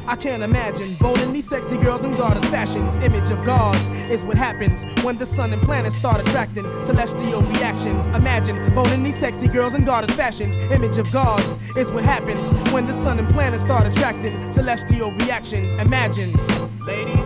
I can't imagine boning these sexy girls in goddess fashions. Image of gods is what happens when the sun and planets start attracting celestial reactions. Imagine boning these sexy girls in goddess fashions. Image of gods is what happens when the sun and planets start attracting celestial reaction. Imagine, ladies.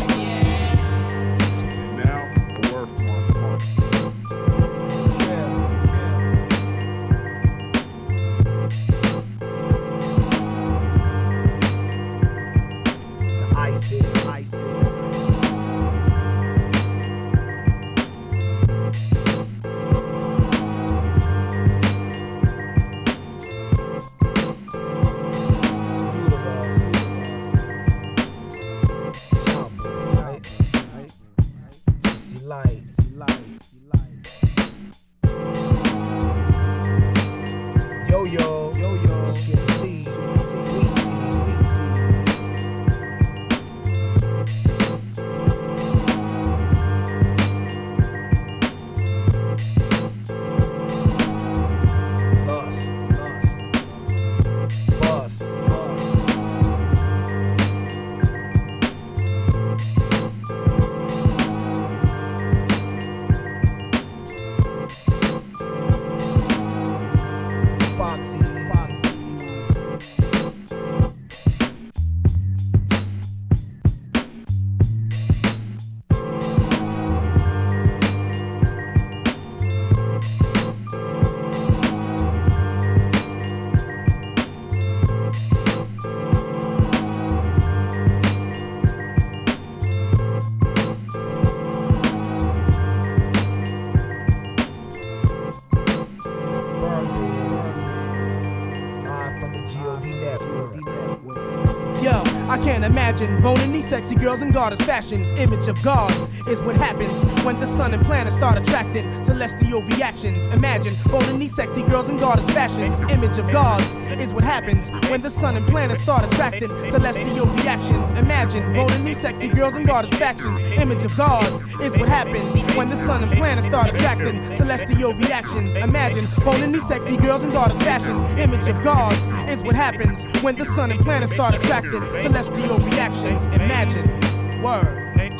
I can't imagine boning these sexy girls in goddess fashions. Image of gods is what happens when the sun and planets start attracting celestial reactions. Imagine boning these sexy girls in goddess fashions. Image of gods is what happens when the sun and planets start attracting celestial reactions. Imagine boning these sexy girls in goddess fashions. Image of gods is what happens when the sun and planets start attracting celestial reactions. Imagine boning these sexy girls in goddess fashions. Image of gods is what happens when the sun and planets start attracting celestial reactions. Imagine, word,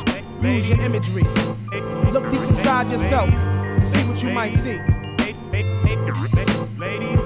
use your imagery. Look deep inside yourself and see what you might see. Ladies.